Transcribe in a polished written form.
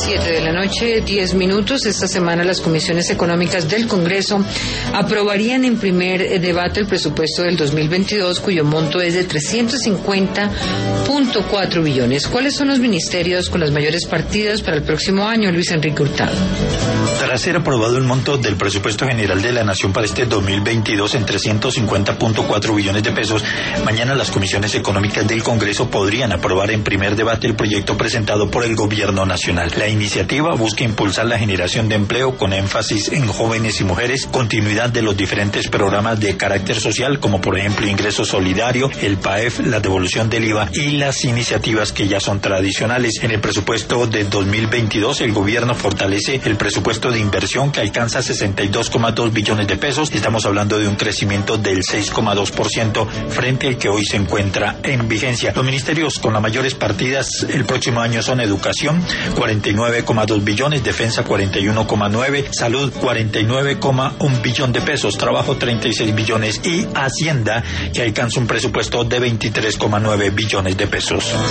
7:10 p.m. Esta semana las comisiones económicas del Congreso aprobarían en primer debate el presupuesto del 2022, cuyo monto es de 350.4 billones. ¿Cuáles son los ministerios con las mayores partidas para el próximo año, Luis Enrique Hurtado? Tras ser aprobado el monto del presupuesto general de la Nación para este 2022 en 350.4 billones de pesos, mañana las comisiones económicas del Congreso podrían aprobar en primer debate el proyecto presentado por el Gobierno Nacional. La iniciativa busca impulsar la generación de empleo con énfasis en jóvenes y mujeres, continuidad de los diferentes programas de carácter social, como por ejemplo Ingreso Solidario, el PAEF, la devolución del IVA y las iniciativas que ya son tradicionales. En el presupuesto de 2022, el gobierno fortalece el presupuesto de inversión, que alcanza 62.2 billones de pesos. Estamos hablando de un crecimiento del 6.2% frente al que hoy se encuentra en vigencia. Los ministerios con las mayores partidas el próximo año son Educación, 49.2 billones, Defensa 41.9, Salud 49.1 billón de pesos, Trabajo 36 billones y Hacienda, que alcanza un presupuesto de 23.9 billones de pesos.